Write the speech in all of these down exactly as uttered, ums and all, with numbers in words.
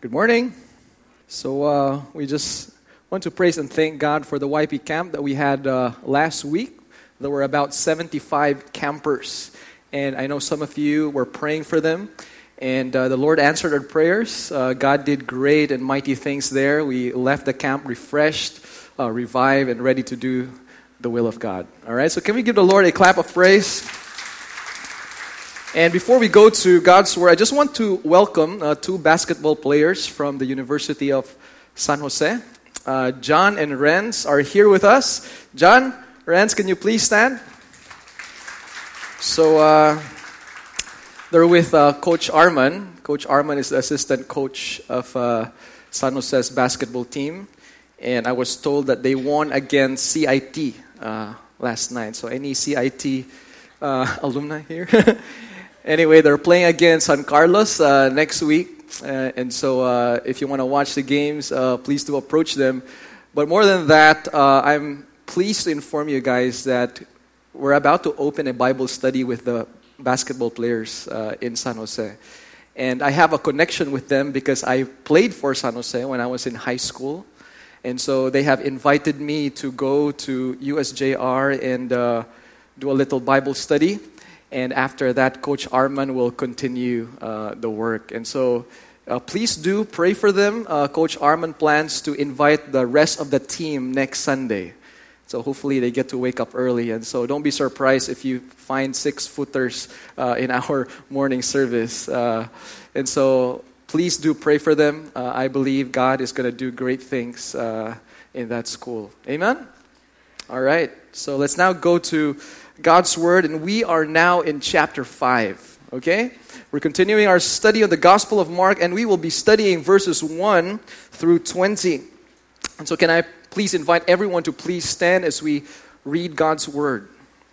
Good morning. So uh, we just want to praise and thank God for the Y P camp that we had uh, last week. There were about seventy-five campers, and I know some of you were praying for them, and uh, the Lord answered our prayers. Uh, God did great and mighty things there. We left the camp refreshed, uh, revived, and ready to do the will of God. All right, so can we give the Lord a clap of praise? And before we go to God's Word, I just want to welcome uh, two basketball players from the University of San Jose. Uh, John and Renz are here with us. John, Renz, can you please stand? So uh, they're with uh, Coach Arman. Coach Arman is the assistant coach of uh, San Jose's basketball team. And I was told that they won against C I T uh, last night. So any C I T uh, alumni here? Anyway, they're playing against San Carlos uh, next week. Uh, and so uh, if you want to watch the games, uh, please do approach them. But more than that, uh, I'm pleased to inform you guys that we're about to open a Bible study with the basketball players uh, in San Jose. And I have a connection with them because I played for San Jose when I was in high school. And so they have invited me to go to U S J R and uh, do a little Bible study. And after that, Coach Arman will continue uh, the work. And so uh, please do pray for them. Uh, Coach Arman plans to invite the rest of the team next Sunday. So hopefully they get to wake up early. And so don't be surprised if you find six-footers uh, in our morning service. Uh, and so please do pray for them. Uh, I believe God is going to do great things uh, in that school. Amen? All right. So let's now go to God's Word, and we are now in chapter five, okay? We're continuing our study of the Gospel of Mark, and we will be studying verses one through twenty. And so can I please invite everyone to please stand as we read God's Word.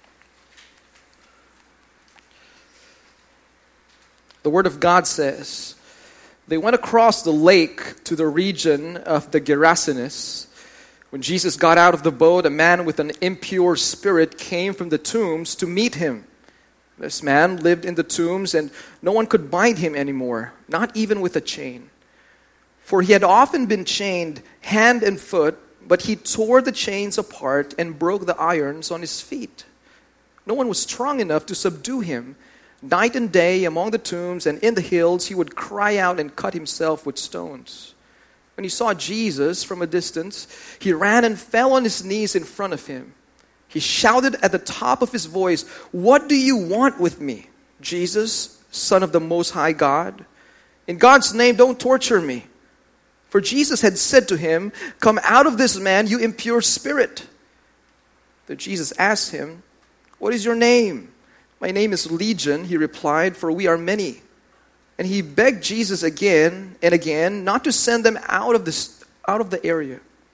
The Word of God says, "They went across the lake to the region of the Gerasenes. When Jesus got out of the boat, a man with an impure spirit came from the tombs to meet him. This man lived in the tombs, and no one could bind him anymore, not even with a chain. For he had often been chained hand and foot, but he tore the chains apart and broke the irons on his feet. No one was strong enough to subdue him. Night and day among the tombs and in the hills, he would cry out and cut himself with stones. When he saw Jesus from a distance, he ran and fell on his knees in front of him. He shouted at the top of his voice, 'What do you want with me, Jesus, Son of the Most High God? In God's name, don't torture me.' For Jesus had said to him, 'Come out of this man, you impure spirit.' Then Jesus asked him, 'What is your name?' 'My name is Legion,' he replied, 'for we are many.' And he begged Jesus again and again not to send them out of this out of the area.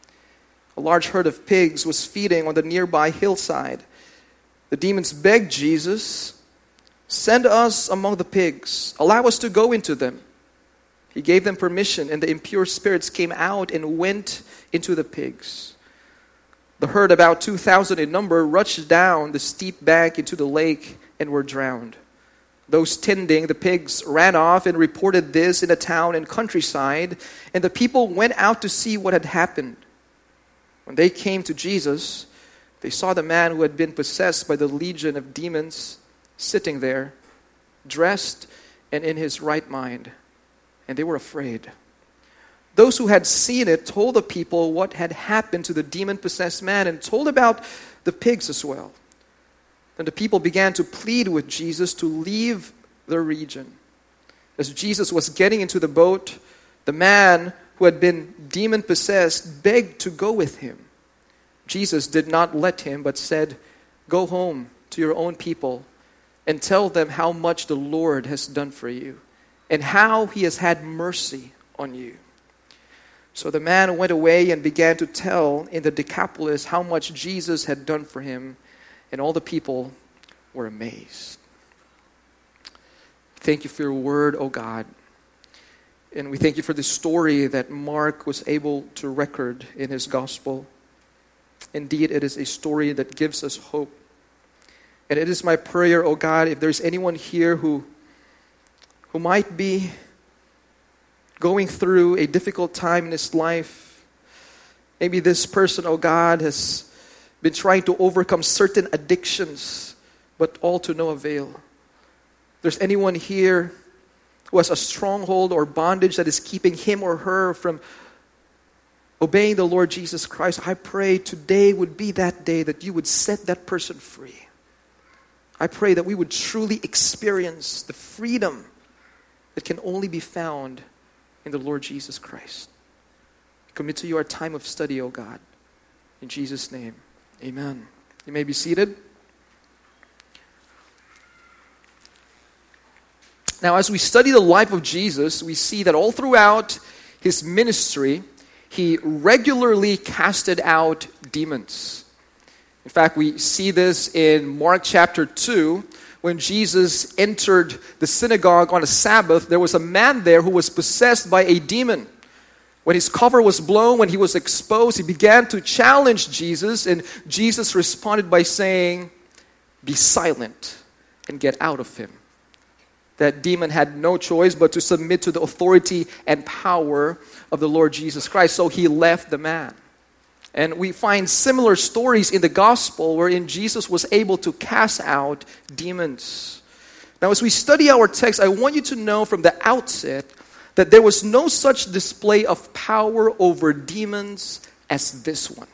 A large herd of pigs was feeding on the nearby hillside. The demons begged Jesus, 'Send us among the pigs. Allow us to go into them.' He gave them permission, and the impure spirits came out and went into the pigs. The herd, about two thousand in number, rushed down the steep bank into the lake and were drowned. Those tending the pigs ran off and reported this in the town and countryside, and the people went out to see what had happened. When they came to Jesus, they saw the man who had been possessed by the legion of demons sitting there, dressed and in his right mind, and they were afraid. Those who had seen it told the people what had happened to the demon-possessed man and told about the pigs as well. Then the people began to plead with Jesus to leave the region. As Jesus was getting into the boat, the man who had been demon-possessed begged to go with him. Jesus did not let him, but said, 'Go home to your own people and tell them how much the Lord has done for you and how he has had mercy on you.' So the man went away and began to tell in the Decapolis how much Jesus had done for him. And all the people were amazed." Thank you for your word, O God. And we thank you for the story that Mark was able to record in his gospel. Indeed, it is a story that gives us hope. And it is my prayer, O God, if there's anyone here who, who might be going through a difficult time in his life. Maybe this person, oh God, has been trying to overcome certain addictions, but all to no avail. If there's anyone here who has a stronghold or bondage that is keeping him or her from obeying the Lord Jesus Christ, I pray today would be that day that you would set that person free. I pray that we would truly experience the freedom that can only be found in the Lord Jesus Christ. Commit to you our time of study, O God. In Jesus' name, amen. You may be seated. Now, as we study the life of Jesus, we see that all throughout his ministry, he regularly casted out demons. In fact, we see this in Mark chapter two. When Jesus entered the synagogue on a Sabbath, there was a man there who was possessed by a demon. When his cover was blown, when he was exposed, he began to challenge Jesus, and Jesus responded by saying, "Be silent and get out of him." That demon had no choice but to submit to the authority and power of the Lord Jesus Christ. So he left the man. And we find similar stories in the gospel wherein Jesus was able to cast out demons. Now, as we study our text, I want you to know from the outset that there was no such display of power over demons as this one.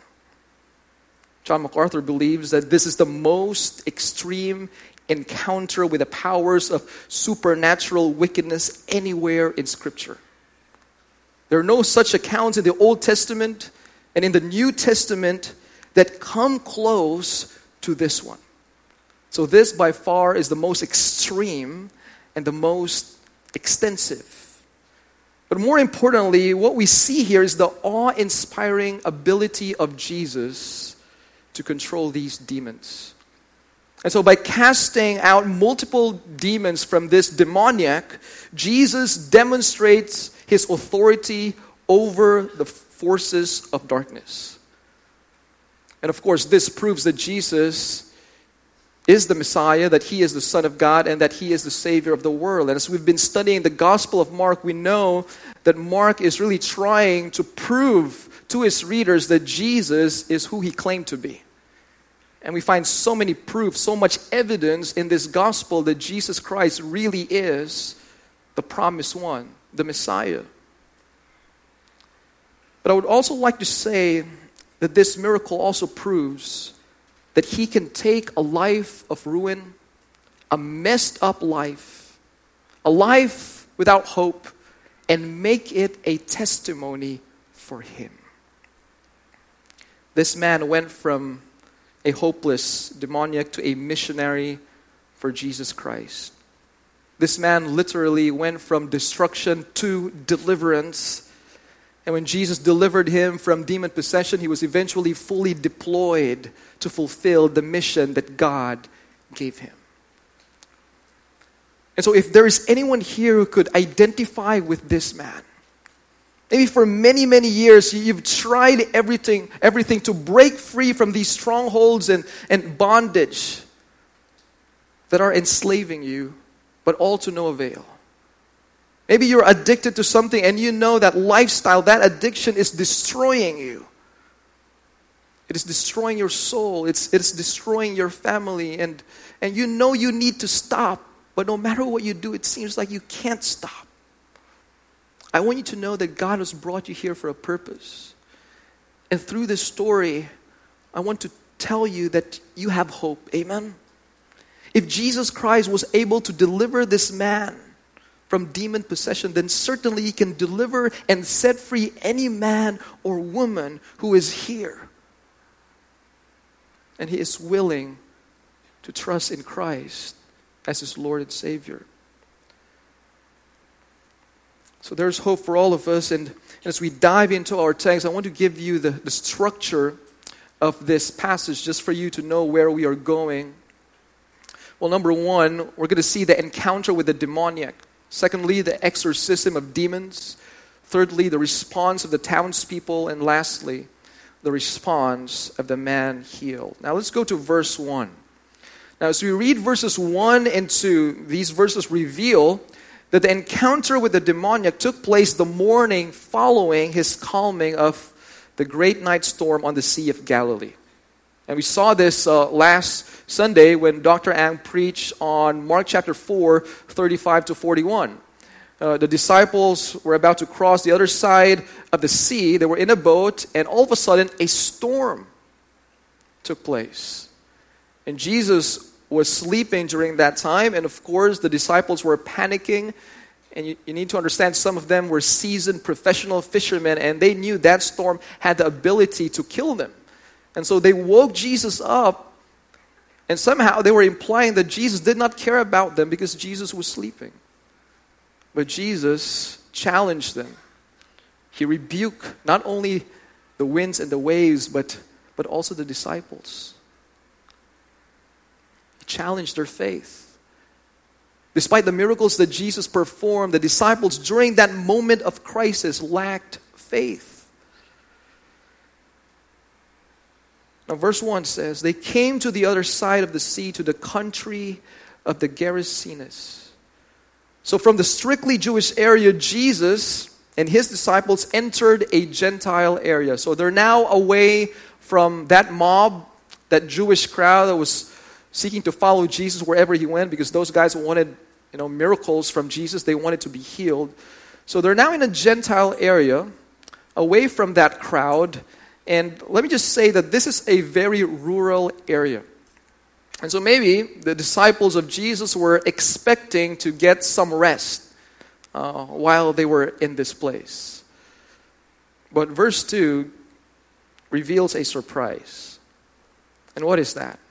John MacArthur believes that this is the most extreme encounter with the powers of supernatural wickedness anywhere in Scripture. There are no such accounts in the Old Testament and in the New Testament that come close to this one. So this by far is the most extreme and the most extensive. But more importantly, what we see here is the awe-inspiring ability of Jesus to control these demons. And so by casting out multiple demons from this demoniac, Jesus demonstrates his authority over the forces of darkness. And of course, this proves that Jesus is the Messiah, that he is the Son of God, and that he is the Savior of the world. And as we've been studying the Gospel of Mark, we know that Mark is really trying to prove to his readers that Jesus is who he claimed to be. And we find so many proofs, so much evidence in this Gospel that Jesus Christ really is the promised one, the Messiah. But I would also like to say that this miracle also proves that he can take a life of ruin, a messed up life, a life without hope, and make it a testimony for him. This man went from a hopeless demoniac to a missionary for Jesus Christ. This man literally went from destruction to deliverance. And when Jesus delivered him from demon possession, he was eventually fully deployed to fulfill the mission that God gave him. And so if there is anyone here who could identify with this man, maybe for many, many years you've tried everything, everything to break free from these strongholds and, and bondage that are enslaving you, but all to no avail. Maybe you're addicted to something and you know that lifestyle, that addiction is destroying you. It is destroying your soul. It's, it's destroying your family. And, and you know you need to stop. But no matter what you do, it seems like you can't stop. I want you to know that God has brought you here for a purpose. And through this story, I want to tell you that you have hope. Amen? If Jesus Christ was able to deliver this man from demon possession, then certainly he can deliver and set free any man or woman who is here. And he is willing to trust in Christ as his Lord and Savior. So there's hope for all of us. And as we dive into our text, I want to give you the, the structure of this passage just for you to know where we are going. Well, number one, we're going to see the encounter with the demoniac. Secondly, the exorcism of demons. Thirdly, the response of the townspeople. And lastly, the response of the man healed. Now let's go to verse one. Now as we read verses one and two, these verses reveal that the encounter with the demoniac took place the morning following his calming of the great night storm on the Sea of Galilee. And we saw this uh, last Sunday when Doctor Ang preached on Mark chapter four, thirty-five to forty-one. Uh, the disciples were about to cross the other side of the sea. They were in a boat, and all of a sudden, a storm took place. And Jesus was sleeping during that time, and of course, the disciples were panicking. And you, you need to understand, some of them were seasoned professional fishermen, and they knew that storm had the ability to kill them. And so they woke Jesus up, and somehow they were implying that Jesus did not care about them because Jesus was sleeping. But Jesus challenged them. He rebuked not only the winds and the waves, but, but also the disciples. He challenged their faith. Despite the miracles that Jesus performed, the disciples during that moment of crisis lacked faith. Now, verse one says, they came to the other side of the sea, to the country of the Gerasenes. So from the strictly Jewish area, Jesus and his disciples entered a Gentile area. So they're now away from that mob, that Jewish crowd that was seeking to follow Jesus wherever he went, because those guys wanted, you know, miracles from Jesus. They wanted to be healed. So they're now in a Gentile area, away from that crowd. And let me just say that this is a very rural area. And so maybe the disciples of Jesus were expecting to get some rest uh, while they were in this place. But verse two reveals a surprise. And what is that?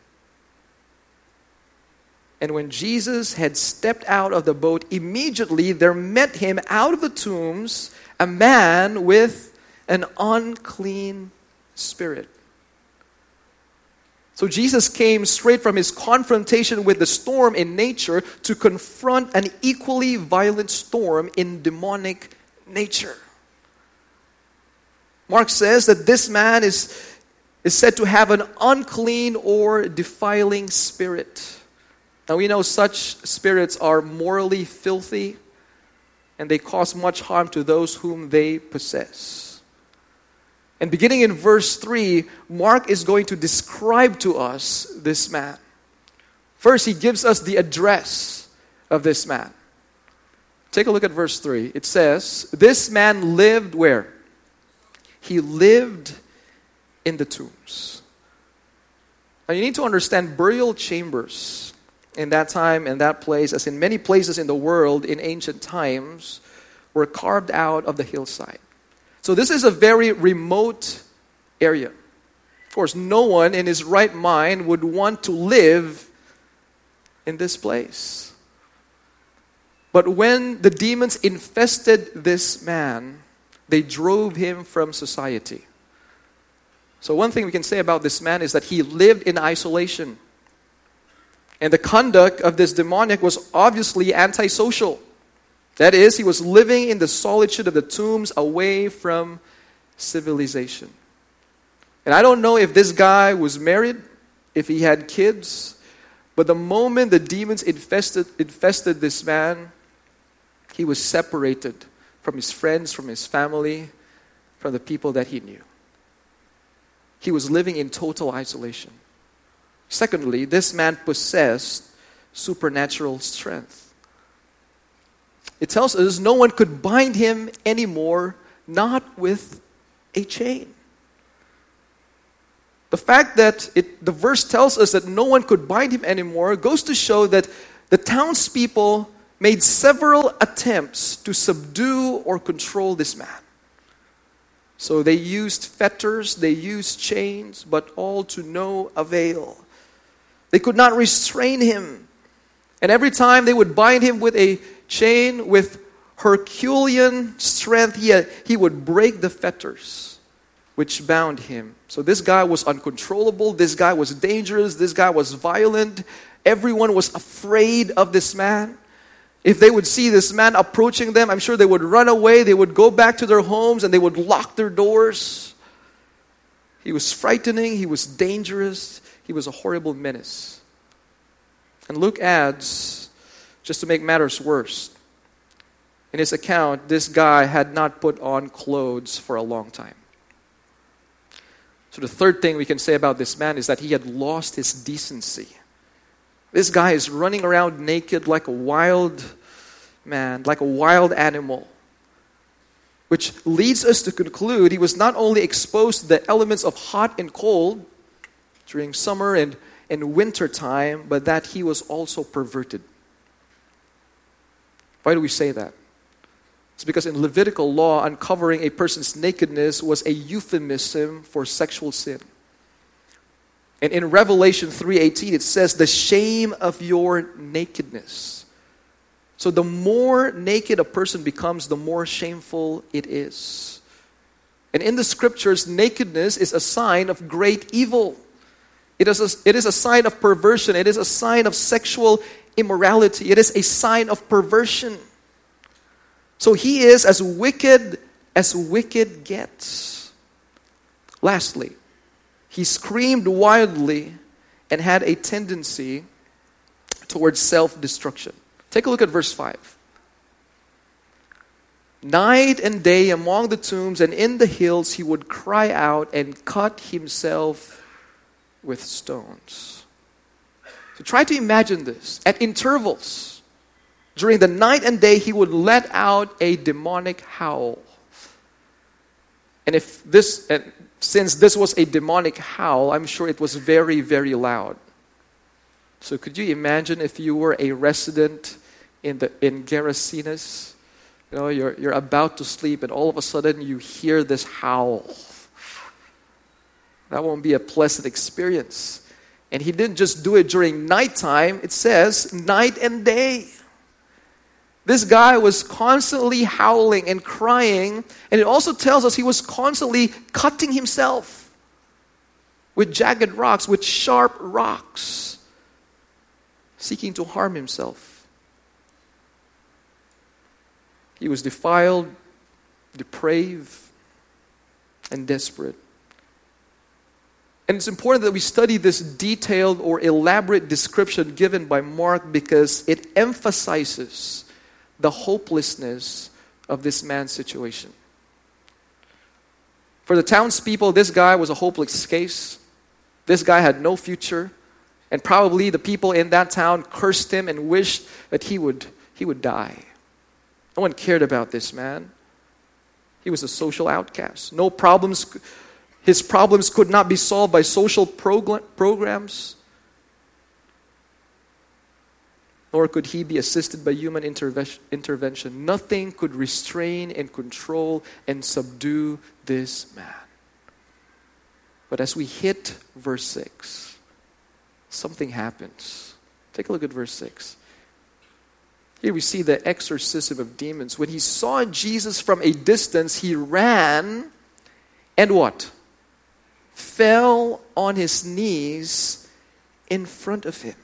And when Jesus had stepped out of the boat, immediately there met him out of the tombs a man with an unclean spirit. So Jesus came straight from his confrontation with the storm in nature to confront an equally violent storm in demonic nature. Mark says that this man is, is said to have an unclean or defiling spirit. Now we know such spirits are morally filthy, and they cause much harm to those whom they possess. And beginning in verse three, Mark is going to describe to us this man. First, he gives us the address of this man. Take a look at verse three. It says, this man lived where? He lived in the tombs. Now you need to understand, burial chambers in that time and that place, as in many places in the world in ancient times, were carved out of the hillside. So this is a very remote area. Of course, no one in his right mind would want to live in this place. But when the demons infested this man, they drove him from society. So one thing we can say about this man is that he lived in isolation. And the conduct of this demoniac was obviously antisocial. That is, he was living in the solitude of the tombs, away from civilization. And I don't know if this guy was married, if he had kids, but the moment the demons infested, infested this man, he was separated from his friends, from his family, from the people that he knew. He was living in total isolation. Secondly, this man possessed supernatural strength. It tells us no one could bind him anymore, not with a chain. The fact that it, the verse tells us that no one could bind him anymore goes to show that the townspeople made several attempts to subdue or control this man. So they used fetters, they used chains, but all to no avail. They could not restrain him. And every time they would bind him with a chain, with Herculean strength, he, had, he would break the fetters which bound him. So this guy was uncontrollable, this guy was dangerous, this guy was violent. Everyone was afraid of this man. If they would see this man approaching them, I'm sure they would run away, they would go back to their homes, and they would lock their doors. He was frightening, he was dangerous, he was a horrible menace. And Luke adds, just to make matters worse, In his account, this guy had not put on clothes for a long time. So the third thing we can say about this man is that he had lost his decency. This guy is running around naked like a wild man, like a wild animal. Which leads us to conclude he was not only exposed to the elements of hot and cold during summer and, and winter time, but that he was also perverted. Why do we say that? It's because in Levitical law, uncovering a person's nakedness was a euphemism for sexual sin. And in Revelation three eighteen, it says, the shame of your nakedness. So the more naked a person becomes, the more shameful it is. And in the scriptures, nakedness is a sign of great evil. It is a, it is a sign of perversion. It is a sign of sexual immorality. It is a sign of perversion. So he is as wicked as wicked gets. Lastly, he screamed wildly and had a tendency towards self-destruction. Take a look at verse five. Night and day among the tombs and in the hills he would cry out and cut himself with stones. So try to imagine this. At intervals, during the night and day, he would let out a demonic howl. And if this, and since this was a demonic howl, I'm sure it was very, very loud. So could you imagine if you were a resident in the in Gerasenes? You know, you're you're about to sleep and all of a sudden you hear this howl. That won't be a pleasant experience. And he didn't just do it during nighttime. It says night and day. This guy was constantly howling and crying. And it also tells us he was constantly cutting himself with jagged rocks, with sharp rocks, seeking to harm himself. He was defiled, depraved, and desperate. And it's important that we study this detailed or elaborate description given by Mark because it emphasizes the hopelessness of this man's situation. For the townspeople, this guy was a hopeless case. This guy had no future. And probably the people in that town cursed him and wished that he would, he would die. No one cared about this man. He was a social outcast. No problems, his problems could not be solved by social prog- programs. Nor could he be assisted by human interve- intervention. Nothing could restrain and control and subdue this man. But as we hit verse six, something happens. Take a look at verse six. Here we see the exorcism of demons. When he saw Jesus from a distance, he ran and what? Fell on his knees in front of him.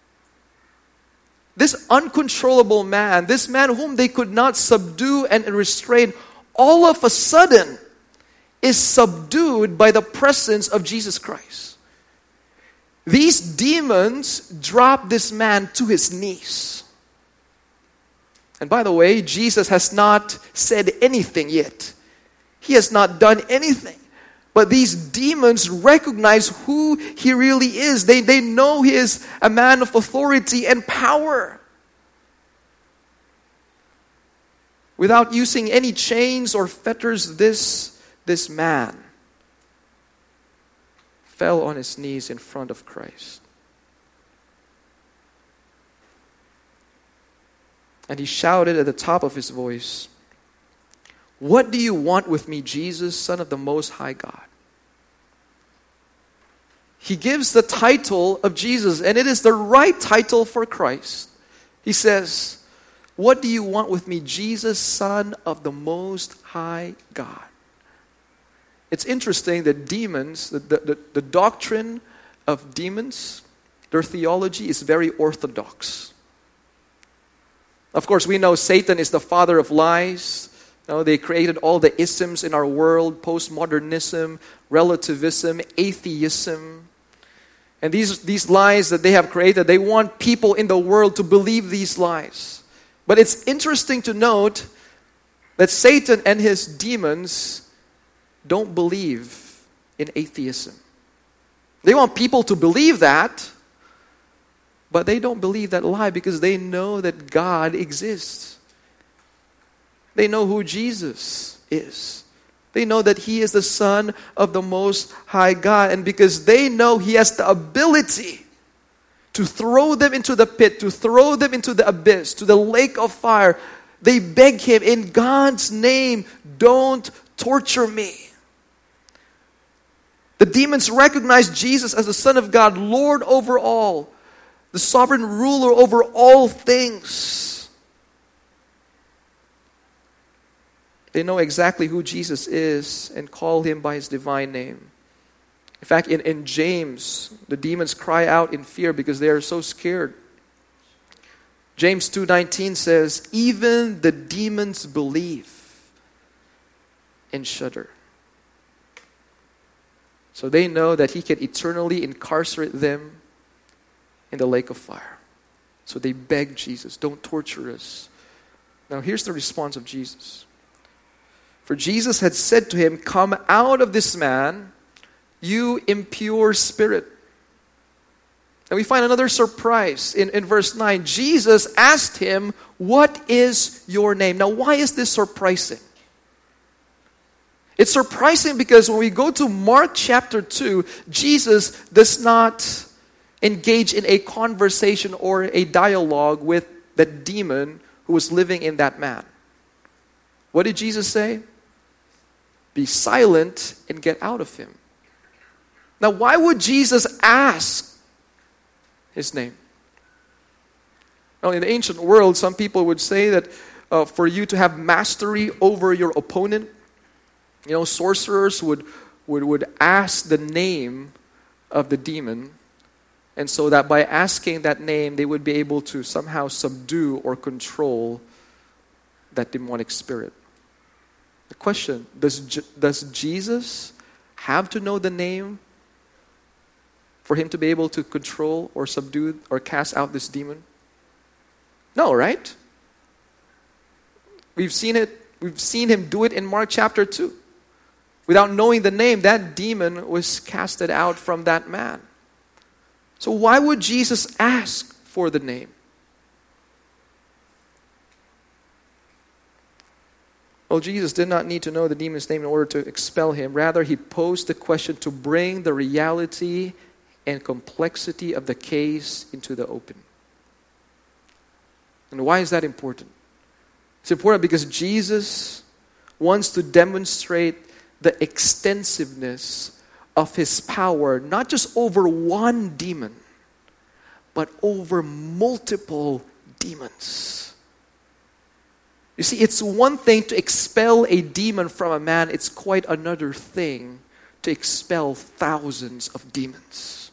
This uncontrollable man, this man whom they could not subdue and restrain, all of a sudden is subdued by the presence of Jesus Christ. These demons drop this man to his knees. And by the way, Jesus has not said anything yet. He has not done anything. But these demons recognize who he really is. They, they know he is a man of authority and power. Without using any chains or fetters, this, this man fell on his knees in front of Christ. And he shouted at the top of his voice, "What do you want with me, Jesus, Son of the Most High God?" He gives the title of Jesus, and it is the right title for Christ. He says, "What do you want with me, Jesus, Son of the Most High God?" It's interesting that demons, the, the, the doctrine of demons, their theology is very orthodox. Of course, we know Satan is the father of lies. You know, they created all the isms in our world: postmodernism, relativism, atheism. And these, these lies that they have created, they want people in the world to believe these lies. But it's interesting to note that Satan and his demons don't believe in atheism. They want people to believe that, but they don't believe that lie because they know that God exists. They know who Jesus is. They know that He is the Son of the Most High God. And because they know He has the ability to throw them into the pit, to throw them into the abyss, to the lake of fire, they beg Him, in God's name, don't torture me. The demons recognize Jesus as the Son of God, Lord over all, the sovereign ruler over all things. They know exactly who Jesus is and call Him by His divine name. In fact, in, in James, the demons cry out in fear because they are so scared. James two nineteen says, even the demons believe and shudder. So they know that He can eternally incarcerate them in the lake of fire. So they beg Jesus, don't torture us. Now here's the response of Jesus. For Jesus had said to him, come out of this man, you impure spirit. And we find another surprise in, in verse nine. Jesus asked him, what is your name? Now why is this surprising? It's surprising because when we go to Mark chapter two, Jesus does not engage in a conversation or a dialogue with the demon who was living in that man. What did Jesus say? Be silent and get out of him. Now, why would Jesus ask his name? Well, in the ancient world, some people would say that uh, for you to have mastery over your opponent, you know, sorcerers would, would, would ask the name of the demon, and so that by asking that name, they would be able to somehow subdue or control that demonic spirit. The question, does, does Jesus have to know the name for Him to be able to control or subdue or cast out this demon? No, right? We've seen it, we've seen Him do it in Mark chapter two. Without knowing the name, that demon was casted out from that man. So why would Jesus ask for the name? Well, Jesus did not need to know the demon's name in order to expel him. Rather, He posed the question to bring the reality and complexity of the case into the open. And why is that important? It's important because Jesus wants to demonstrate the extensiveness of His power, not just over one demon, but over multiple demons. You see, it's one thing to expel a demon from a man. It's quite another thing to expel thousands of demons.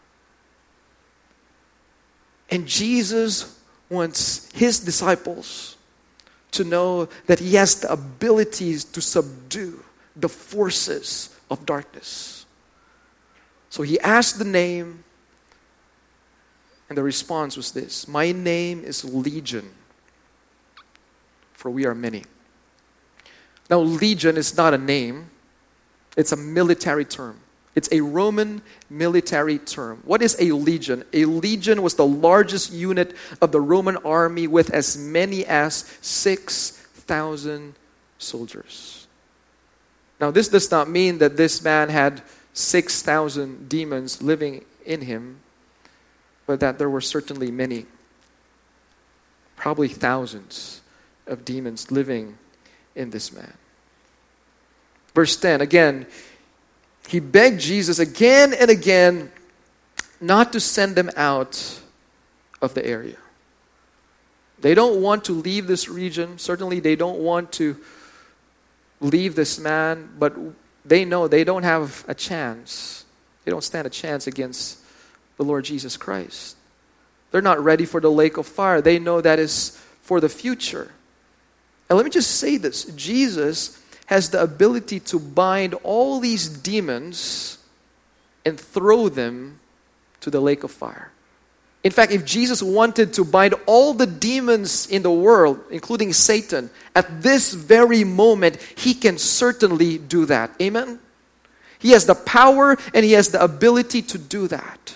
And Jesus wants His disciples to know that He has the abilities to subdue the forces of darkness. So He asked the name, and the response was this: my name is Legion, for we are many. Now, legion is not a name. It's a military term. It's a Roman military term. What is a legion? A legion was the largest unit of the Roman army with as many as six thousand soldiers. Now, this does not mean that this man had six thousand demons living in him, but that there were certainly many, probably thousands of demons living in this man. Verse ten, again, he begged Jesus again and again not to send them out of the area. They don't want to leave this region. Certainly they don't want to leave this man, but they know they don't have a chance. They don't stand a chance against the Lord Jesus Christ. They're not ready for the lake of fire. They know that is for the future. And let me just say this. Jesus has the ability to bind all these demons and throw them to the lake of fire. In fact, if Jesus wanted to bind all the demons in the world, including Satan, at this very moment, he can certainly do that. Amen? He has the power and he has the ability to do that.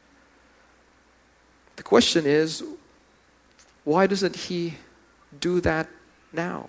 The question is, why doesn't he do that now?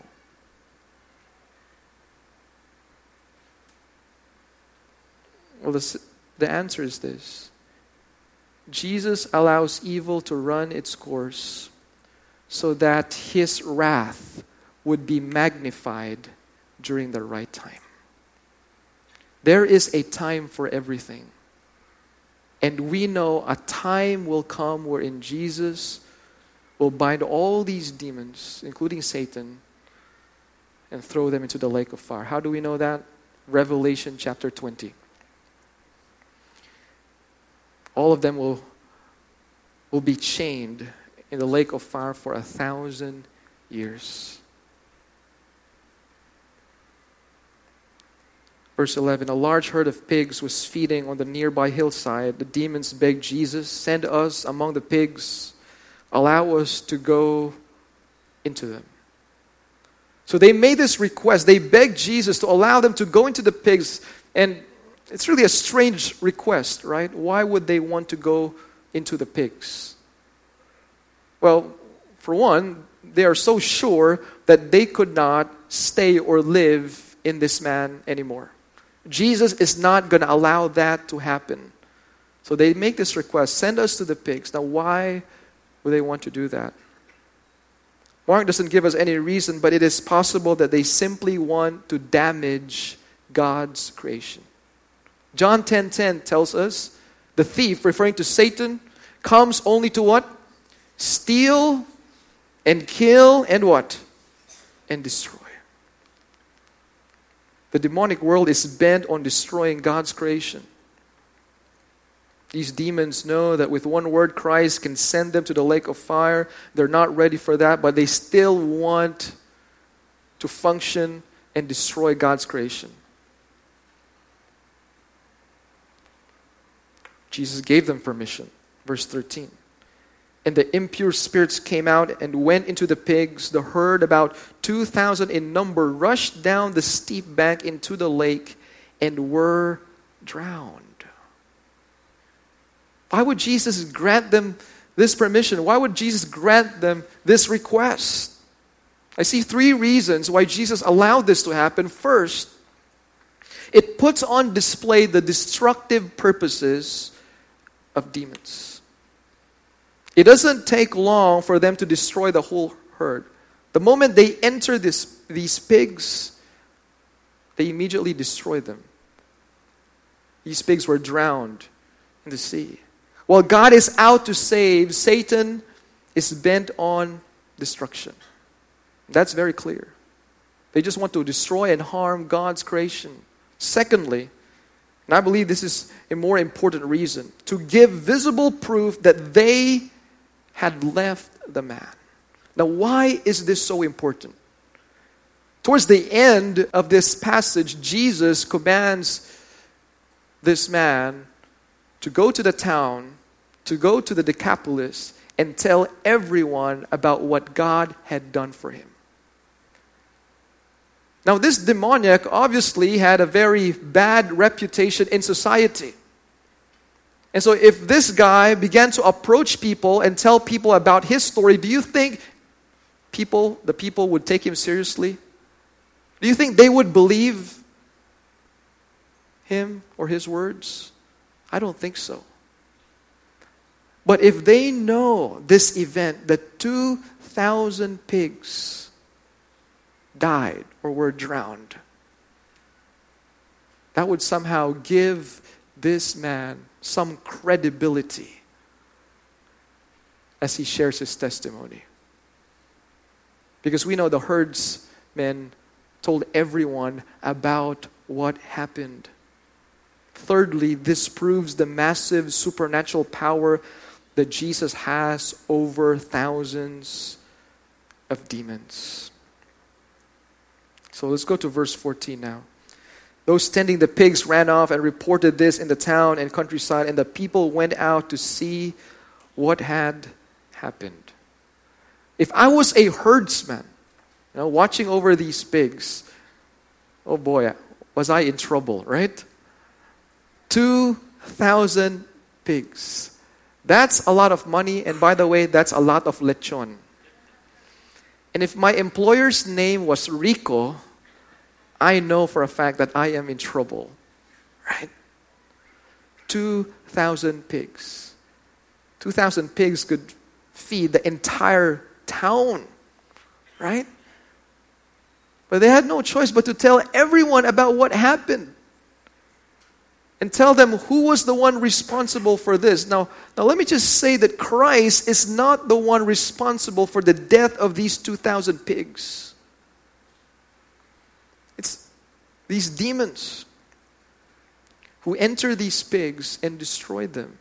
Well, the, the answer is this. Jesus allows evil to run its course so that his wrath would be magnified during the right time. There is a time for everything. And we know a time will come wherein Jesus will bind all these demons, including Satan, and throw them into the lake of fire. How do we know that? Revelation chapter twenty. All of them will, will be chained in the lake of fire for a thousand years. Verse eleven, a large herd of pigs was feeding on the nearby hillside. The demons begged Jesus, send us among the pigs. Allow us to go into them. So they made this request. They begged Jesus to allow them to go into the pigs. And it's really a strange request, right? Why would they want to go into the pigs? Well, for one, they are so sure that they could not stay or live in this man anymore. Jesus is not going to allow that to happen. So they make this request, send us to the pigs. Now, why would they want to do that? Mark doesn't give us any reason, but it is possible that they simply want to damage God's creation. John ten ten tells us, the thief, referring to Satan, comes only to what? Steal and kill and what? And destroy. The demonic world is bent on destroying God's creation. These demons know that with one word, Christ can send them to the lake of fire. They're not ready for that, but they still want to function and destroy God's creation. Jesus gave them permission. Verse thirteen. And the impure spirits came out and went into the pigs. The herd, about two thousand in number, rushed down the steep bank into the lake and were drowned. Why would Jesus grant them this permission? Why would Jesus grant them this request? I see three reasons why Jesus allowed this to happen. First, it puts on display the destructive purposes of demons. It doesn't take long for them to destroy the whole herd. The moment they enter this, these pigs, they immediately destroy them. These pigs were drowned in the sea. While God is out to save, Satan is bent on destruction. That's very clear. They just want to destroy and harm God's creation. Secondly, and I believe this is a more important reason, to give visible proof that they had left the man. Now, why is this so important? Towards the end of this passage, Jesus commands this man to go to the town, to go to the Decapolis, and tell everyone about what God had done for him. Now, this demoniac obviously had a very bad reputation in society. And so if this guy began to approach people and tell people about his story, do you think people, the people would take him seriously? Do you think they would believe him or his words? I don't think so. But if they know this event, that two thousand pigs died or were drowned, that would somehow give this man some credibility as he shares his testimony. Because we know the herdsmen told everyone about what happened. Thirdly, this proves the massive supernatural power that Jesus has over thousands of demons. So let's go to verse fourteen now. Those tending the pigs ran off and reported this in the town and countryside, and the people went out to see what had happened. If I was a herdsman, you know, watching over these pigs, oh boy, was I in trouble, right? Two thousand pigs. That's a lot of money, and by the way, that's a lot of lechon. And if my employer's name was Rico, I know for a fact that I am in trouble, right? Two thousand pigs. Two thousand pigs could feed the entire town, right? But they had no choice but to tell everyone about what happened. And tell them who was the one responsible for this. Now, now let me just say that Christ is not the one responsible for the death of these two thousand pigs. It's these demons who enter these pigs and destroy them.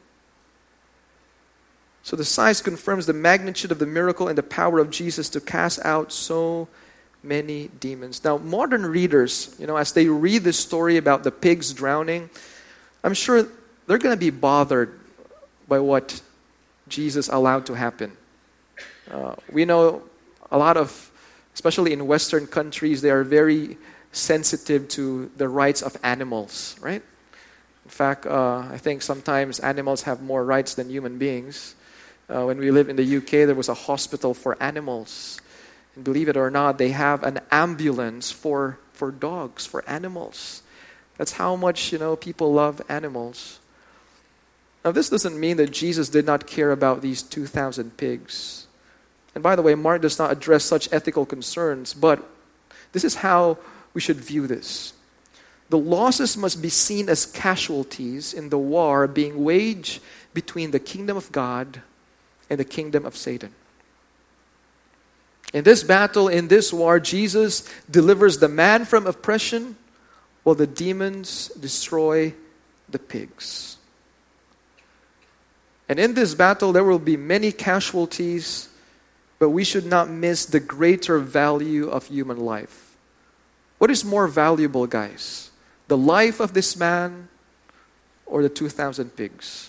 So the size confirms the magnitude of the miracle and the power of Jesus to cast out so many demons. Now, modern readers, you know, as they read this story about the pigs drowning, I'm sure they're going to be bothered by what Jesus allowed to happen. Uh, we know a lot of, especially in Western countries, they are very sensitive to the rights of animals, right? In fact, uh, I think sometimes animals have more rights than human beings. Uh, when we lived in the U K, there was a hospital for animals. And believe it or not, they have an ambulance for, for dogs, for animals. That's how much, you know, people love animals. Now, this doesn't mean that Jesus did not care about these two thousand pigs. And by the way, Mark does not address such ethical concerns, but this is how we should view this. The losses must be seen as casualties in the war being waged between the kingdom of God and the kingdom of Satan. In this battle, in this war, Jesus delivers the man from oppression, while the demons destroy the pigs. And in this battle, there will be many casualties, but we should not miss the greater value of human life. What is more valuable, guys? The life of this man or the two thousand pigs?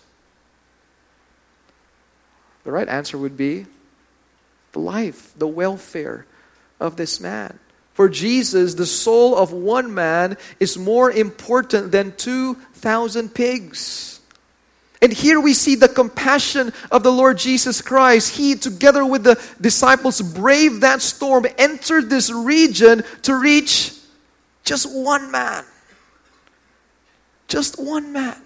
The right answer would be the life, the welfare of this man. For Jesus, the soul of one man is more important than two thousand pigs. And here we see the compassion of the Lord Jesus Christ. He, together with the disciples, braved that storm, entered this region to reach just one man. Just one man.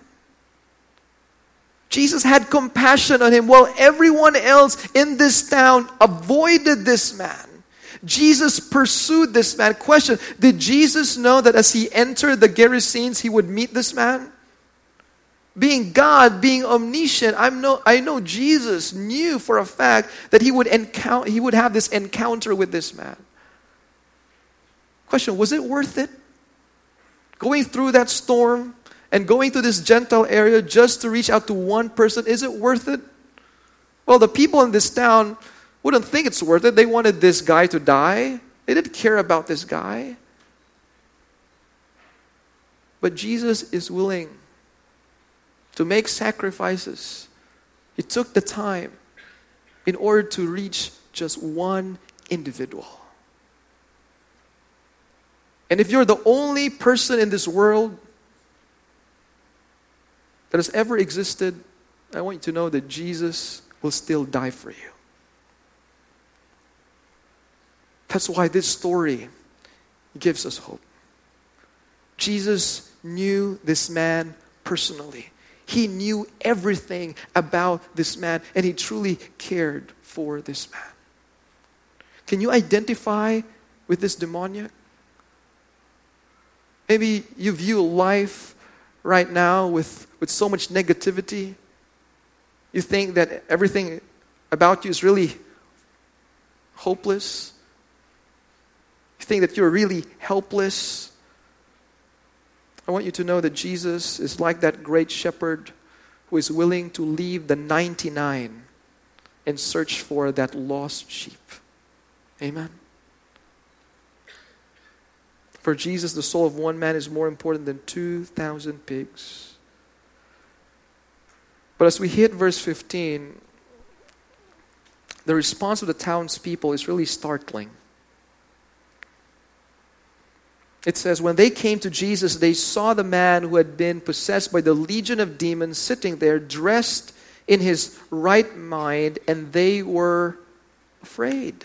Jesus had compassion on him while everyone else in this town avoided this man. Jesus pursued this man. Question, did Jesus know that as he entered the Gerasenes, he would meet this man? Being God, being omniscient, I'm no, I know Jesus knew for a fact that he would encounter, he would have this encounter with this man. Question, was it worth it? Going through that storm and going to this Gentile area just to reach out to one person, is it worth it? Well, the people in this town wouldn't think it's worth it. They wanted this guy to die. They didn't care about this guy. But Jesus is willing to make sacrifices. He took the time in order to reach just one individual. And if you're the only person in this world that has ever existed, I want you to know that Jesus will still die for you. That's why this story gives us hope. Jesus knew this man personally. He knew everything about this man, and he truly cared for this man. Can you identify with this demoniac? Maybe you view life right now with, with so much negativity. You think that everything about you is really hopeless. You think that you're really helpless. I want you to know that Jesus is like that great shepherd who is willing to leave the ninety-nine and search for that lost sheep. Amen. For Jesus, the soul of one man is more important than two thousand pigs. But as we hit verse fifteen, the response of the townspeople is really startling. It says, when they came to Jesus, they saw the man who had been possessed by the legion of demons sitting there, dressed in his right mind, and they were afraid.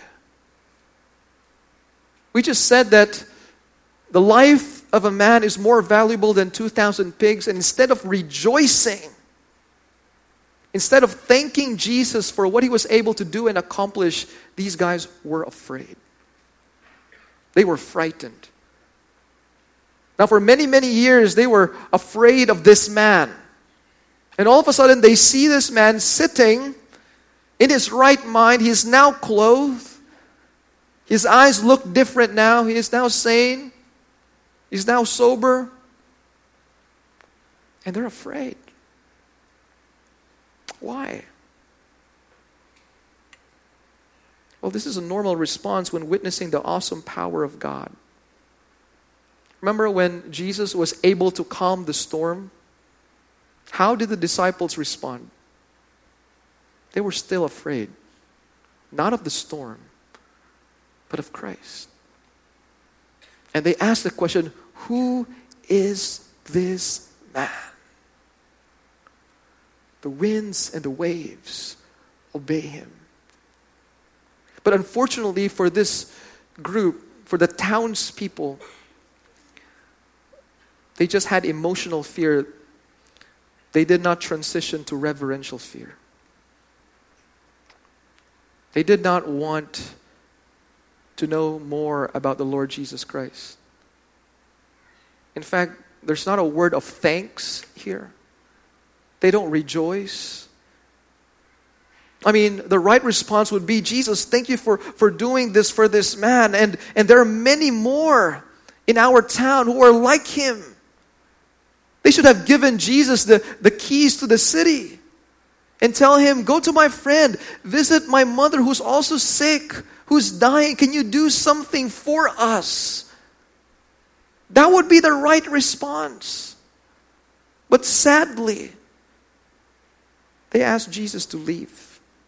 We just said that the life of a man is more valuable than two thousand pigs, and instead of rejoicing, instead of thanking Jesus for what he was able to do and accomplish, these guys were afraid. They were frightened. Now, for many, many years, they were afraid of this man. And all of a sudden, they see this man sitting in his right mind. He is now clothed. His eyes look different now. He is now sane. He's now sober. And they're afraid. Why? Well, this is a normal response when witnessing the awesome power of God. Remember when Jesus was able to calm the storm? How did the disciples respond? They were still afraid. Not of the storm, but of Christ. And they asked the question, who is this man? The winds and the waves obey him. But unfortunately for this group, for the townspeople, they just had emotional fear. They did not transition to reverential fear. They did not want to know more about the Lord Jesus Christ. In fact, there's not a word of thanks here. They don't rejoice. I mean, the right response would be, Jesus, thank you for, for doing this for this man. And, and there are many more in our town who are like him. They should have given Jesus the, the keys to the city and tell him, go to my friend, visit my mother who's also sick, who's dying. Can you do something for us? That would be the right response. But sadly, they asked Jesus to leave.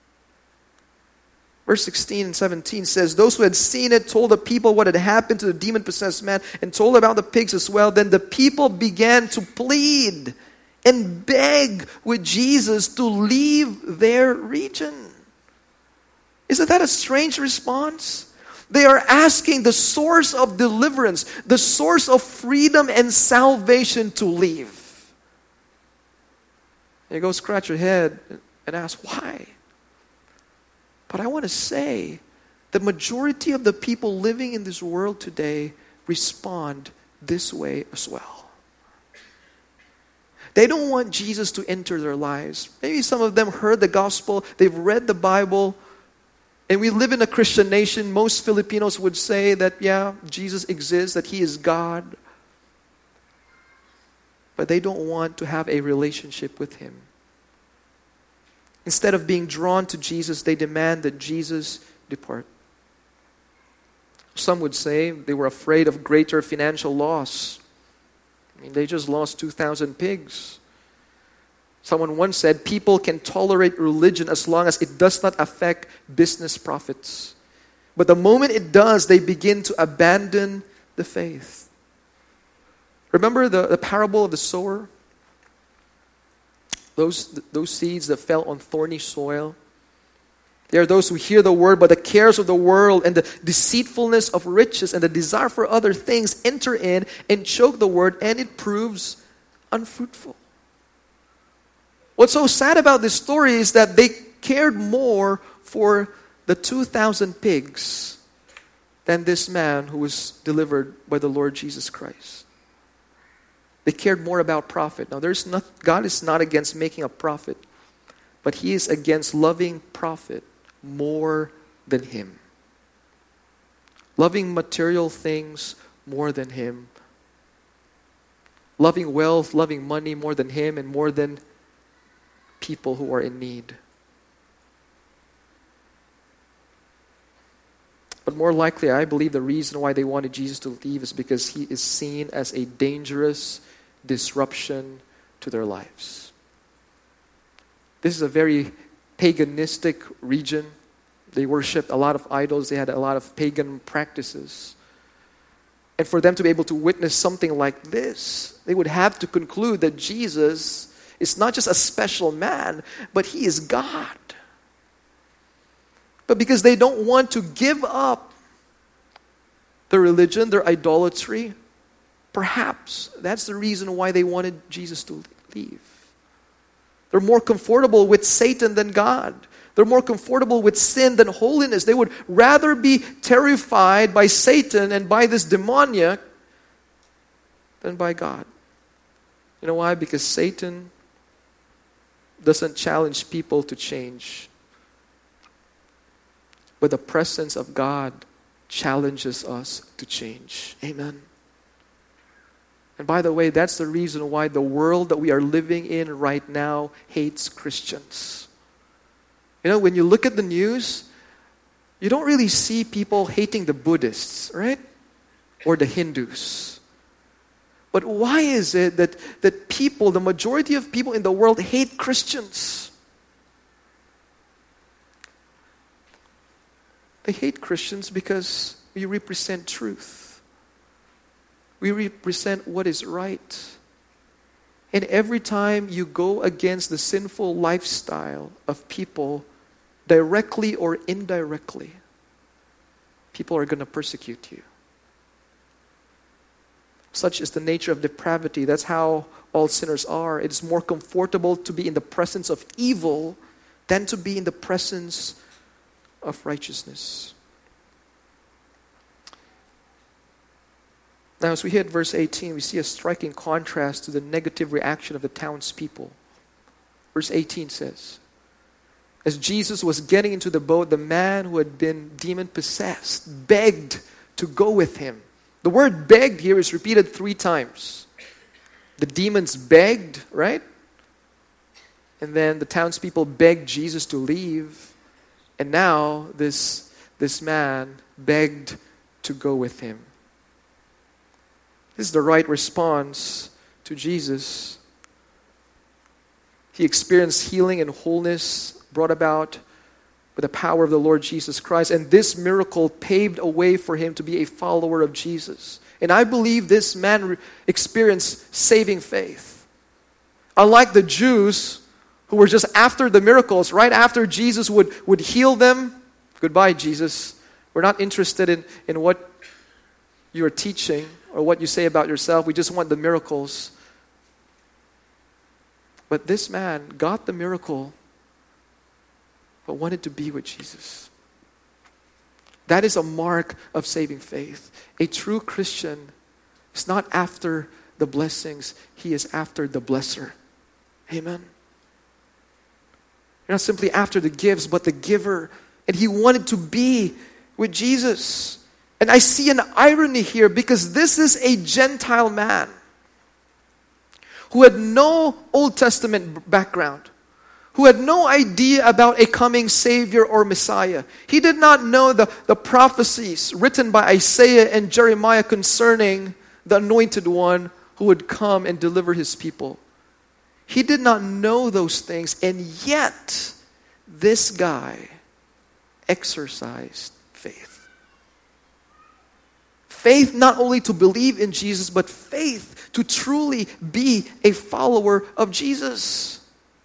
Verse sixteen and seventeen says, those who had seen it told the people what had happened to the demon-possessed man and told about the pigs as well. Then the people began to plead and beg with Jesus to leave their region. Isn't that a strange response? They are asking the source of deliverance, the source of freedom and salvation to leave. You go scratch your head and ask, why? But I want to say, the majority of the people living in this world today respond this way as well. They don't want Jesus to enter their lives. Maybe some of them heard the gospel, they've read the Bible, and we live in a Christian nation. Most Filipinos would say that, yeah, Jesus exists, that he is God. But they don't want to have a relationship with him. Instead of being drawn to Jesus, they demand that Jesus depart. Some would say they were afraid of greater financial loss. I mean, they just lost two thousand pigs. Someone once said, people can tolerate religion as long as it does not affect business profits. But the moment it does, they begin to abandon the faith. Remember the, the parable of the sower? Those, those seeds that fell on thorny soil. There are those who hear the word, but the cares of the world and the deceitfulness of riches and the desire for other things enter in and choke the word, and it proves unfruitful. What's so sad about this story is that they cared more for the two thousand pigs than this man who was delivered by the Lord Jesus Christ. They cared more about profit. Now, there's not, God is not against making a profit, but he is against loving profit more than him. Loving material things more than him. Loving wealth, loving money more than him, and more than people who are in need. But more likely, I believe the reason why they wanted Jesus to leave is because he is seen as a dangerous disruption to their lives. This is a very paganistic region. They worshipped a lot of idols. They had a lot of pagan practices. And for them to be able to witness something like this, they would have to conclude that Jesus is not just a special man, but he is God. But because they don't want to give up their religion, their idolatry, perhaps that's the reason why they wanted Jesus to leave. They're more comfortable with Satan than God. They're more comfortable with sin than holiness. They would rather be terrified by Satan and by this demoniac than by God. You know why? Because Satan doesn't challenge people to change. But the presence of God challenges us to change. Amen. And by the way, that's the reason why the world that we are living in right now hates Christians. You know, when you look at the news, you don't really see people hating the Buddhists, right? Or the Hindus. But why is it that, that people, the majority of people in the world hate Christians? They hate Christians because we represent truth. We represent what is right. And every time you go against the sinful lifestyle of people, directly or indirectly, people are going to persecute you. Such is the nature of depravity. That's how all sinners are. It is more comfortable to be in the presence of evil than to be in the presence of righteousness. Now, as we hit verse eighteen, we see a striking contrast to the negative reaction of the townspeople. Verse eighteen says, as Jesus was getting into the boat, the man who had been demon-possessed begged to go with him. The word begged here is repeated three times. The demons begged, right? And then the townspeople begged Jesus to leave. And now this, this man begged to go with him. This is the right response to Jesus. He experienced healing and wholeness brought about by the power of the Lord Jesus Christ. And this miracle paved a way for him to be a follower of Jesus. And I believe this man re- experienced saving faith. Unlike the Jews who were just after the miracles, right after Jesus would, would heal them, goodbye, Jesus. We're not interested in, in what you are teaching or what you say about yourself. We just want the miracles. But this man got the miracle, but wanted to be with Jesus. That is a mark of saving faith. A true Christian is not after the blessings, he is after the blesser. Amen. You're not simply after the gifts, but the giver. And he wanted to be with Jesus. And I see an irony here because this is a Gentile man who had no Old Testament background, who had no idea about a coming Savior or Messiah. He did not know the, the prophecies written by Isaiah and Jeremiah concerning the anointed one who would come and deliver his people. He did not know those things, and yet this guy exercised faith. Faith not only to believe in Jesus, but faith to truly be a follower of Jesus.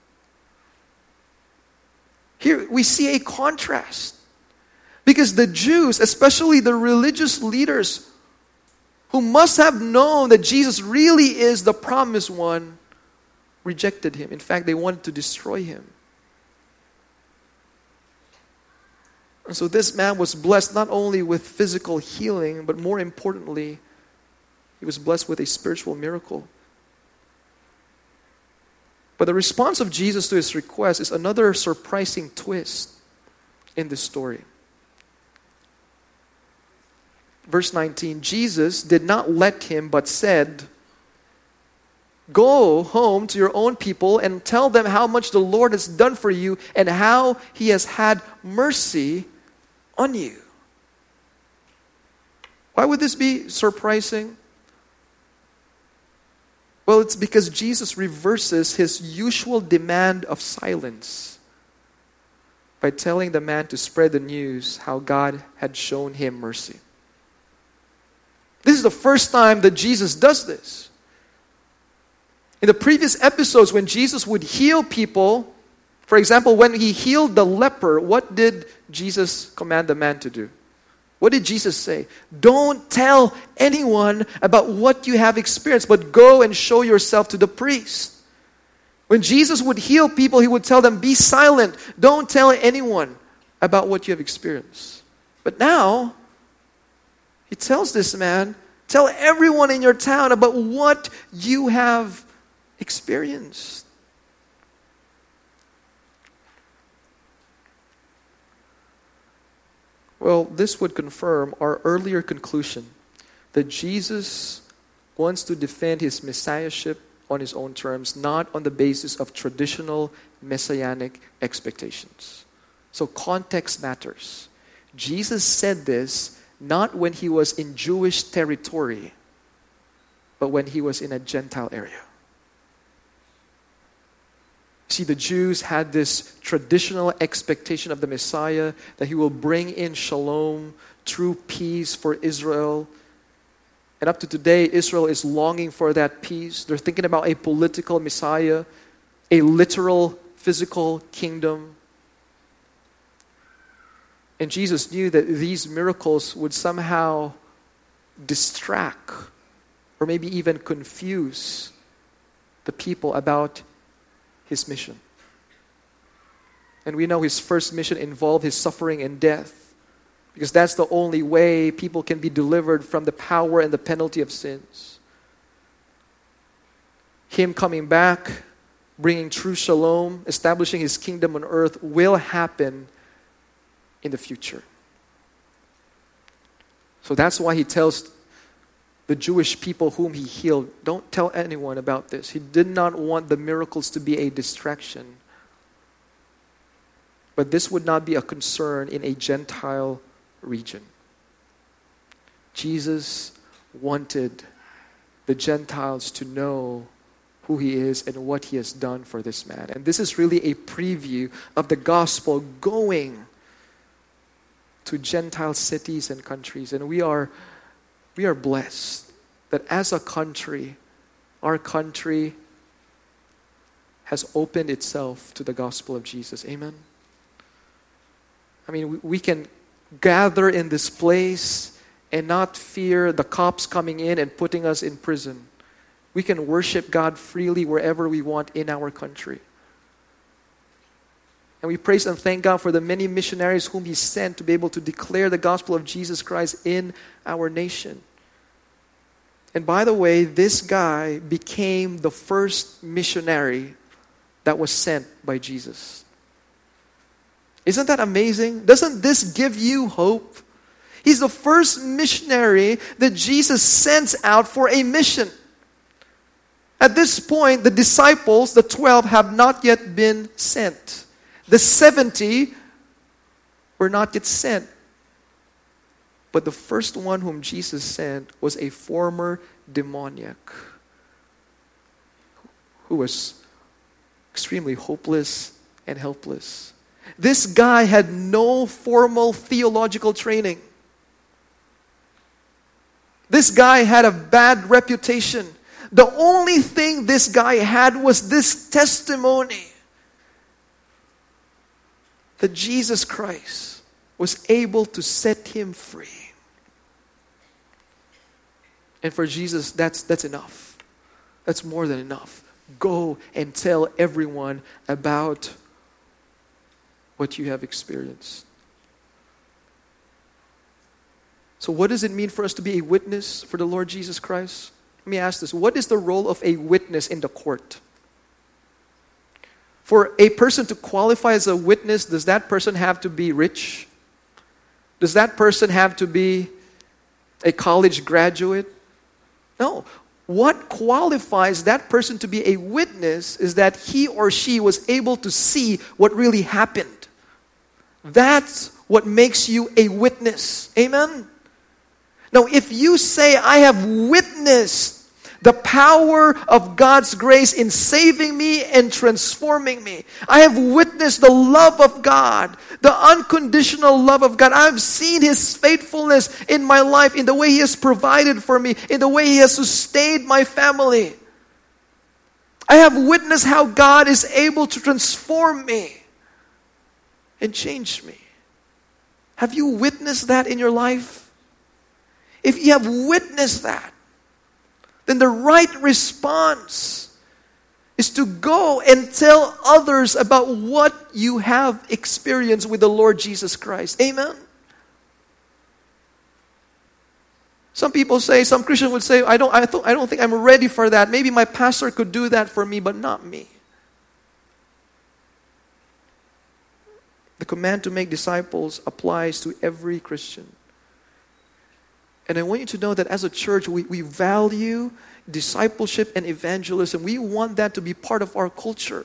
Here we see a contrast. Because the Jews, especially the religious leaders, who must have known that Jesus really is the promised one, rejected him. In fact, they wanted to destroy him. And so this man was blessed not only with physical healing, but more importantly, he was blessed with a spiritual miracle. But the response of Jesus to his request is another surprising twist in this story. Verse nineteen, Jesus did not let him, but said, go home to your own people and tell them how much the Lord has done for you and how he has had mercy on you. Why would this be surprising? Well, it's because Jesus reverses his usual demand of silence. by telling the man to spread the news how God had shown him mercy. This is the first time that Jesus does this. In the previous episodes, when Jesus would heal people, for example, when he healed the leper, what did Jesus command the man to do? What did Jesus say? Don't tell anyone about what you have experienced, but go and show yourself to the priest. When Jesus would heal people, he would tell them, be silent. Don't tell anyone about what you have experienced. But now, he tells this man, tell everyone in your town about what you have experienced. Well, this would confirm our earlier conclusion that Jesus wants to defend his messiahship on his own terms, not on the basis of traditional messianic expectations. So context matters. Jesus said this not when he was in Jewish territory, but when he was in a Gentile area. See, the Jews had this traditional expectation of the Messiah that he will bring in shalom, true peace for Israel. And up to today, Israel is longing for that peace. They're thinking about a political Messiah, a literal physical kingdom. And Jesus knew that these miracles would somehow distract or maybe even confuse the people about his mission. And we know his first mission involved his suffering and death, because that's the only way people can be delivered from the power and the penalty of sins. Him coming back, bringing true shalom, establishing his kingdom on earth will happen in the future. So that's why he tells the Jewish people whom he healed, don't tell anyone about this. He did not want the miracles to be a distraction. But this would not be a concern in a Gentile region. Jesus wanted the Gentiles to know who he is and what he has done for this man. And this is really a preview of the gospel going to Gentile cities and countries. And we are we are blessed that as a country, our country has opened itself to the gospel of Jesus. Amen. I mean, we, we can gather in this place and not fear the cops coming in and putting us in prison. We can worship God freely wherever we want in our country. And we praise and thank God for the many missionaries whom he sent to be able to declare the gospel of Jesus Christ in our nation. And by the way, this guy became the first missionary that was sent by Jesus. Isn't that amazing? Doesn't this give you hope? He's the first missionary that Jesus sends out for a mission. At this point, the disciples, the twelve, have not yet been sent. The seventy were not yet sent. But the first one whom Jesus sent was a former demoniac who was extremely hopeless and helpless. This guy had no formal theological training. This guy had a bad reputation. The only thing this guy had was this testimony that Jesus Christ was able to set him free. And for Jesus, that's that's enough. That's more than enough. Go and tell everyone about what you have experienced. So what does it mean for us to be a witness for the Lord Jesus Christ? Let me ask this. What is the role of a witness in the court? For a person to qualify as a witness, does that person have to be rich? Does that person have to be a college graduate? No. What qualifies that person to be a witness is that he or she was able to see what really happened. That's what makes you a witness. Amen? Now, if you say, I have witnessed the power of God's grace in saving me and transforming me. I have witnessed the love of God, the unconditional love of God. I've seen His faithfulness in my life, in the way He has provided for me, in the way He has sustained my family. I have witnessed how God is able to transform me and change me. Have you witnessed that in your life? If you have witnessed that, then the right response is to go and tell others about what you have experienced with the Lord Jesus Christ. Amen? Some people say, some Christian would say, I don't, I, th- I don't think I'm ready for that. Maybe my pastor could do that for me, but not me. The command to make disciples applies to every Christian. And I want you to know that as a church, we, we value discipleship and evangelism. We want that to be part of our culture.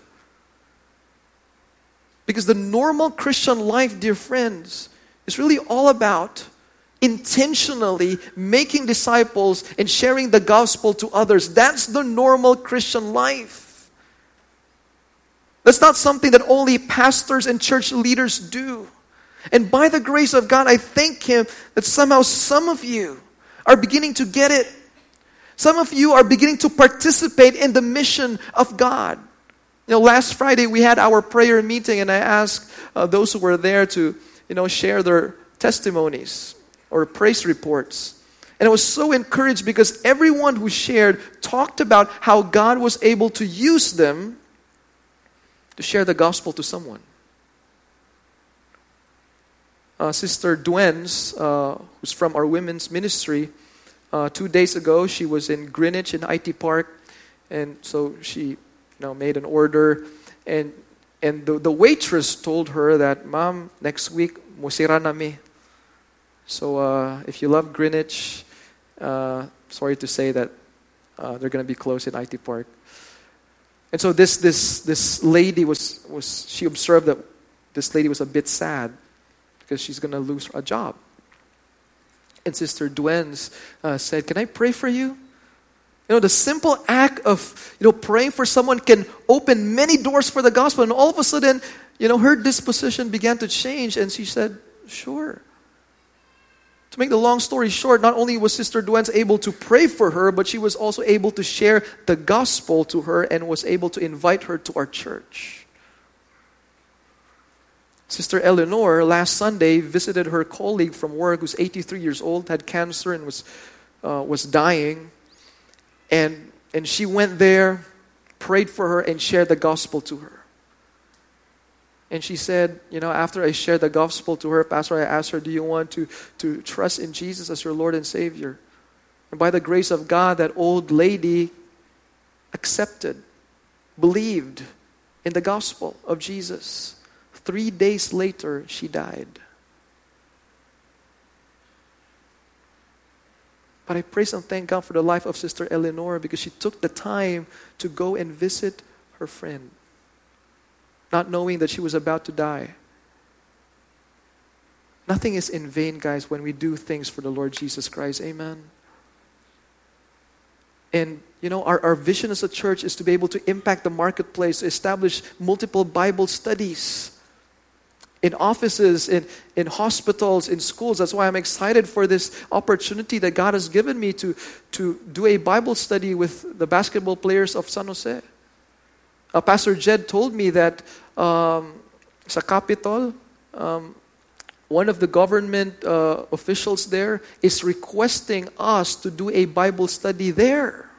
Because the normal Christian life, dear friends, is really all about intentionally making disciples and sharing the gospel to others. That's the normal Christian life. That's not something that only pastors and church leaders do. And by the grace of God, I thank Him that somehow some of you are beginning to get it. Some of you are beginning to participate in the mission of God. You know, last Friday we had our prayer meeting, and I asked uh, those who were there to, you know, share their testimonies or praise reports. And I was so encouraged because everyone who shared talked about how God was able to use them to share the gospel to someone. Uh, Sister Duens, uh, who's from our women's ministry, uh, two days ago she was in Greenwich in I T Park, and so she, you know, made an order, and and the, the waitress told her that, "Ma'am, next week musira nami." So uh, if you love Greenwich, uh, sorry to say that uh, they're going to be closed in I T Park. And so this this this lady was was she observed that this lady was a bit sad because she's going to lose a job. And Sister Duens uh, said, "Can I pray for you?" You know, the simple act of, you know, praying for someone can open many doors for the gospel. And all of a sudden, you know, her disposition began to change, and she said, "Sure." To make the long story short, not only was Sister Duens able to pray for her, but she was also able to share the gospel to her and was able to invite her to our church. Sister Eleanor, last Sunday, visited her colleague from work who's eighty-three years old, had cancer and was uh, was dying. And, and she went there, prayed for her, and shared the gospel to her. And she said, you know, after I shared the gospel to her, Pastor, I asked her, "Do you want to, to trust in Jesus as your Lord and Savior?" And by the grace of God, that old lady accepted, believed in the gospel of Jesus. Three days later, she died. But I praise and thank God for the life of Sister Eleanor because she took the time to go and visit her friend, not knowing that she was about to die. Nothing is in vain, guys, when we do things for the Lord Jesus Christ. Amen. And, you know, our, our vision as a church is to be able to impact the marketplace, to establish multiple Bible studies in offices, in, in hospitals, in schools. That's why I'm excited for this opportunity that God has given me to, to do a Bible study with the basketball players of San Jose. Uh, Pastor Jed told me that um, sa Capitol, um, one of the government uh, officials there is requesting us to do a Bible study there.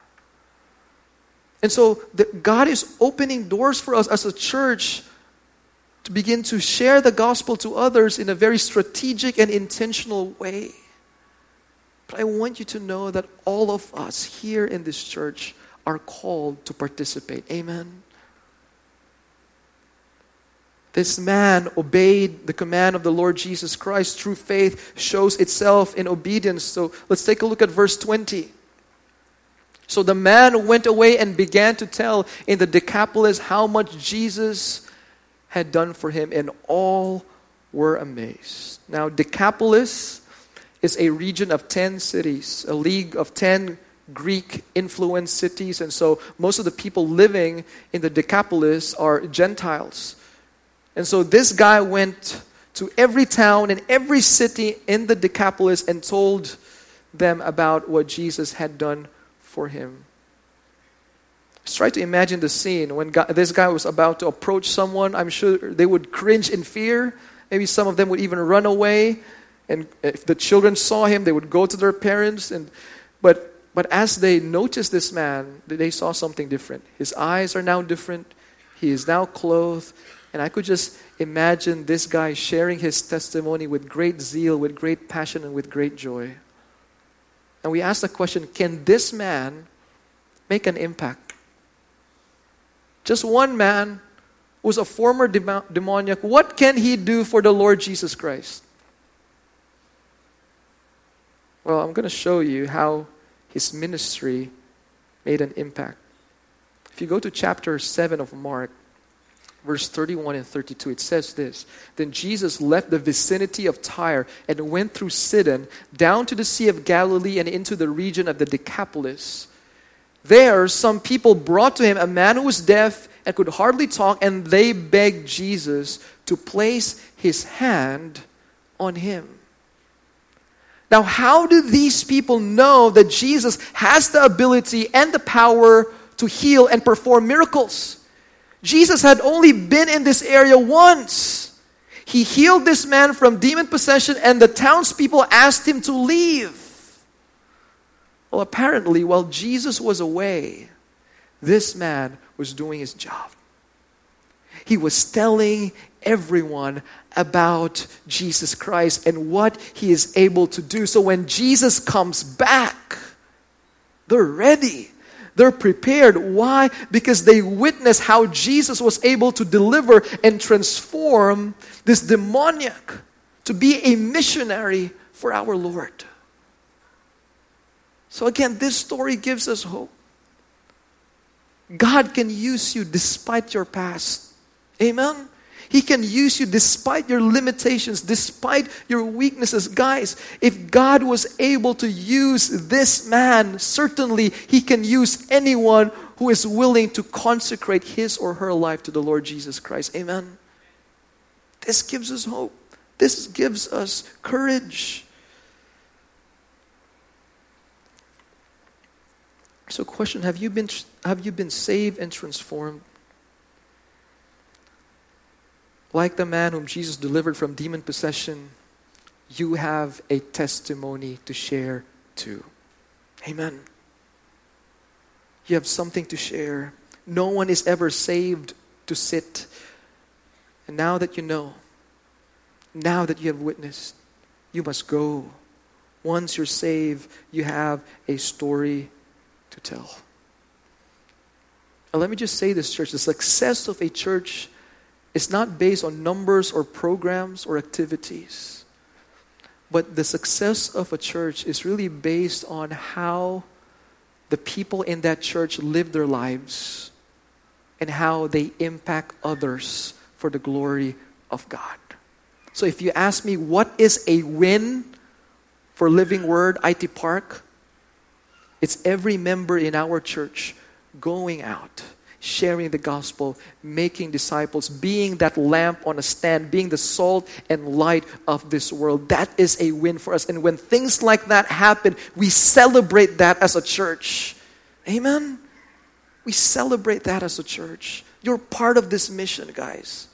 And so the, God is opening doors for us as a church to begin to share the gospel to others in a very strategic and intentional way. But I want you to know that all of us here in this church are called to participate. Amen. This man obeyed the command of the Lord Jesus Christ. True faith shows itself in obedience. So let's take a look at verse twenty. So the man went away and began to tell in the Decapolis how much Jesus had done for him, and all were amazed. Now, Decapolis is a region of ten cities, a league of ten Greek-influenced cities, and so most of the people living in the Decapolis are Gentiles. And so this guy went to every town and every city in the Decapolis and told them about what Jesus had done for him. Just try to imagine the scene when God, this guy was about to approach someone. I'm sure they would cringe in fear. Maybe some of them would even run away. And if the children saw him, they would go to their parents. And but but as they noticed this man, they saw something different. His eyes are now different. He is now clothed. And I could just imagine this guy sharing his testimony with great zeal, with great passion, and with great joy. And we ask the question, can this man make an impact? Just one man who's a former dem- demoniac, what can he do for the Lord Jesus Christ? Well, I'm going to show you how his ministry made an impact. If you go to chapter seven of Mark, verse thirty-one and thirty-two, it says this: Then Jesus left the vicinity of Tyre and went through Sidon, down to the Sea of Galilee and into the region of the Decapolis. There, some people brought to him a man who was deaf and could hardly talk, and they begged Jesus to place his hand on him. Now, how do these people know that Jesus has the ability and the power to heal and perform miracles? Jesus had only been in this area once. He healed this man from demon possession, and the townspeople asked him to leave. Well, apparently, while Jesus was away, this man was doing his job. He was telling everyone about Jesus Christ and what he is able to do. So when Jesus comes back, they're ready. They're prepared. Why? Because they witnessed how Jesus was able to deliver and transform this demoniac to be a missionary for our Lord. So again, this story gives us hope. God can use you despite your past. Amen? He can use you despite your limitations, despite your weaknesses. Guys, if God was able to use this man, certainly He can use anyone who is willing to consecrate his or her life to the Lord Jesus Christ. Amen? This gives us hope. This gives us courage. So question, have you been have you been saved and transformed? Like the man whom Jesus delivered from demon possession, you have a testimony to share too. Amen. You have something to share. No one is ever saved to sit. And now that you know, now that you have witnessed, you must go. Once you're saved, you have a story to tell. And let me just say this, church, the success of a church is not based on numbers or programs or activities. But the success of a church is really based on how the people in that church live their lives and how they impact others for the glory of God. So if you ask me, what is a win for Living Word I T Park? It's every member in our church going out, sharing the gospel, making disciples, being that lamp on a stand, being the salt and light of this world. That is a win for us. And when things like that happen, we celebrate that as a church. Amen? We celebrate that as a church. You're part of this mission, guys.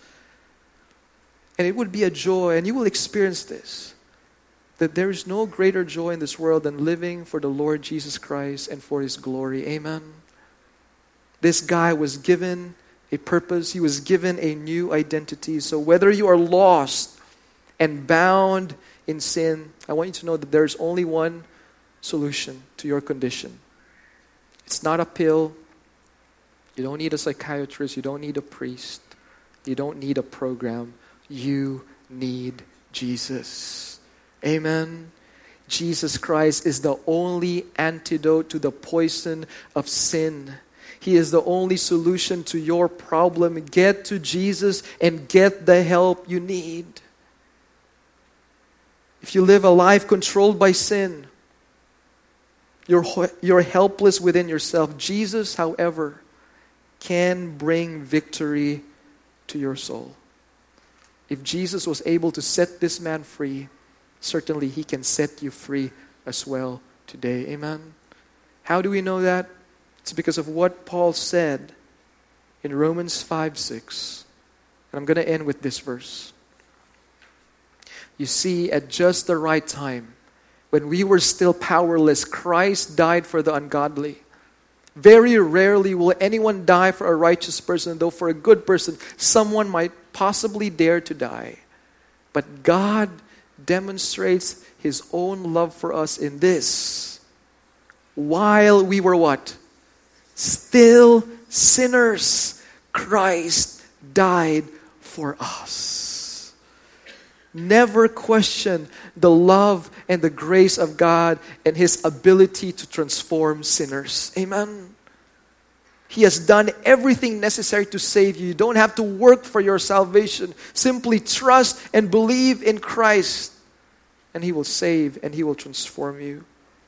And it would be a joy, and you will experience this, that there is no greater joy in this world than living for the Lord Jesus Christ and for His glory. Amen? This guy was given a purpose. He was given a new identity. So whether you are lost and bound in sin, I want you to know that there's only one solution to your condition. It's not a pill. You don't need a psychiatrist. You don't need a priest. You don't need a program. You need Jesus. Amen. Jesus Christ is the only antidote to the poison of sin. He is the only solution to your problem. Get to Jesus and get the help you need. If you live a life controlled by sin, You're, you're helpless within yourself. Jesus, however, can bring victory to your soul. If Jesus was able to set this man free, certainly he can set you free as well today. Amen? How do we know that? It's because of what Paul said in Romans five six. And I'm going to end with this verse. You see, at just the right time, when we were still powerless, Christ died for the ungodly. Very rarely will anyone die for a righteous person, though for a good person, someone might possibly dare to die. But God demonstrates His own love for us in this. While we were what? Still sinners, Christ died for us. Never question the love and the grace of God and His ability to transform sinners. Amen. He has done everything necessary to save you. You don't have to work for your salvation. Simply trust and believe in Christ, and He will save and He will transform you.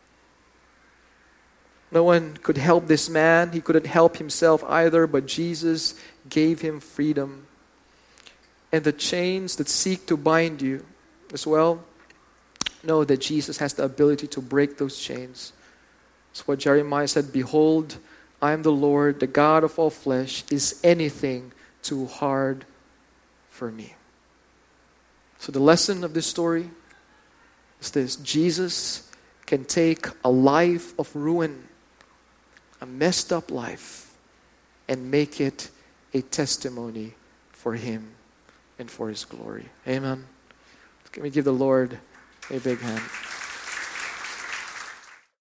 No one could help this man. He couldn't help himself either, but Jesus gave him freedom. And the chains that seek to bind you as well, know that Jesus has the ability to break those chains. That's what Jeremiah said, "Behold, I am the Lord, the God of all flesh. Is anything too hard for me?" So the lesson of this story is this: Jesus can take a life of ruin, a messed up life, and make it a testimony for Him and for His glory. Amen. Can we give the Lord a big hand?